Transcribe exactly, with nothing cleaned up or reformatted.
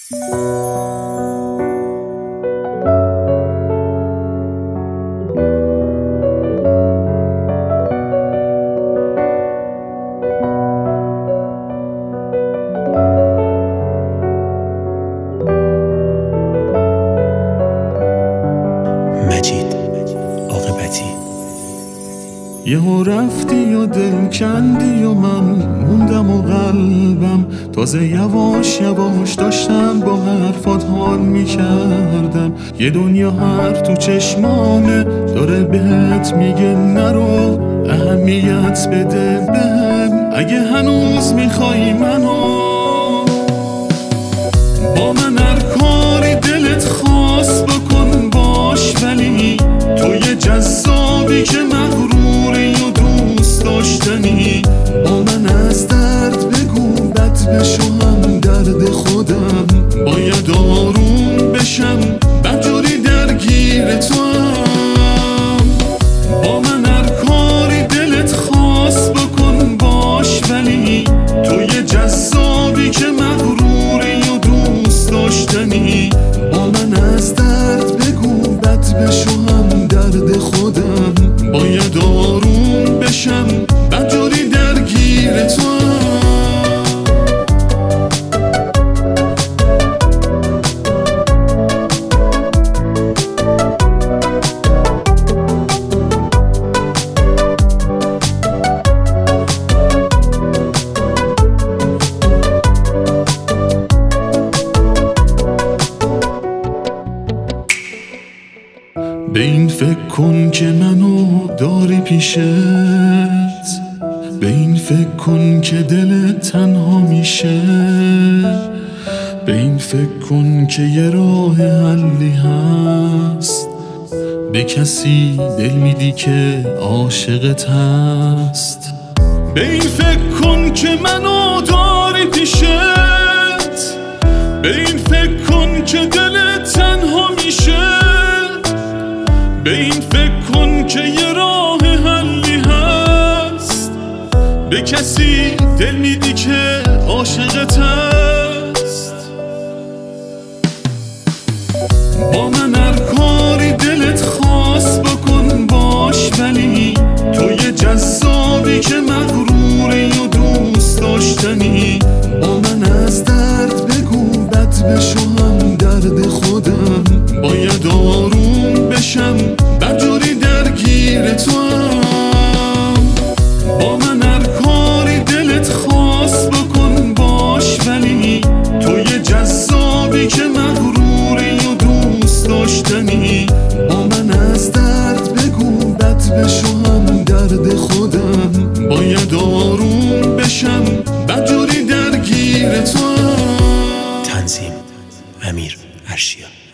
مجید عاقبتی. یهو رفتی و دل کندی و من موندم و قلبم تازه یواش یواش داشتم با حرفات حال میکردم. یه دنیا حرف تو چشمانه داره بهت میگه نرو، اهمیت بده بهم اگه هنوز میخوای منو. با من هر کاری دلت خواست بکن باش، ولی تو یه جذابی که مغروری و دوست داشتنی. با من از درد بگو بد بشو هم درد خودم، باید آروم بشم بدجوری درگیر تو هم. با من هر کاری دلت خواست بکن باش، ولی تو یه جذابی که مغروری و دوست داشتنی. با من از درد بگو بد بشو هم درد خودم، باید آروم بشم بدجوری درگیر تو هم. به این فکر کن که منو داری پیشت، به این فکر کن که دل تنها میشه، به این فکر کن که یه راه حلی هست، به کسی دل میدی که عاشقت هست. به این فکر کن که منو داری پیشت، به این فکر کن که دل تنها میشه، به این فکر کن که یه راه حلی هست، به کسی دل میدی که عاشقت هست. با من هر کاری دلت خواست بکن باش، ولی تو یه جذابی که مغروری و دوست داشتنی. با من از درد بگو بد بشو هم درد خودم، باید آروم بشم بدجوری درگیر تو هم. با من هر کاری دلت خواست بکن باش، ولی تو یه جذابی که مغروری و دوست داشتنی. با من از درد بگو بد بشو هم درد خودم، باید آروم بشم بدجوری درگیر تو هم. تنظیم امیر ارشیا.